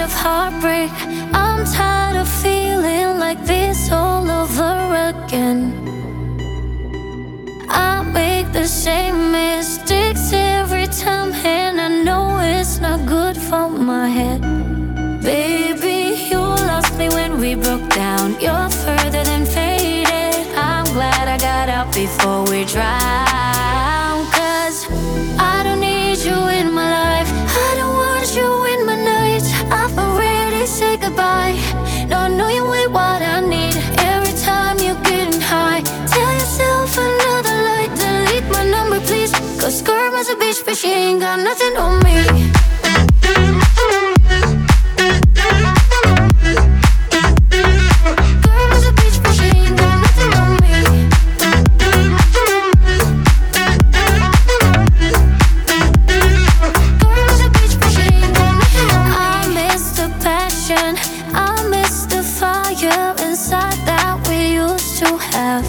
of heartbreak. I'm tired of feeling like this all over again. I make the same mistakes every time, and I know it's not good for my head. Baby, you lost me when we broke down. You're further than faded. I'm glad I got out before we drown. 'Cause I don't need you in my life. I don't want you in my nights. I've already said goodbye. No, I know you ain't what I need. Every time you're getting high, tell yourself another lie. Delete my number, please. 'Cause girl was a bitch, but she ain't got nothing on me. I miss the fire inside that we used to have.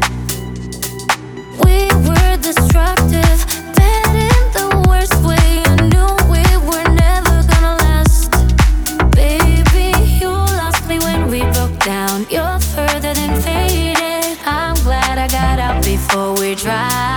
We were destructive, bad in the worst way. I knew we were never gonna last. Baby, you lost me when we broke down. You're further than faded. I'm glad I got out before we drowned.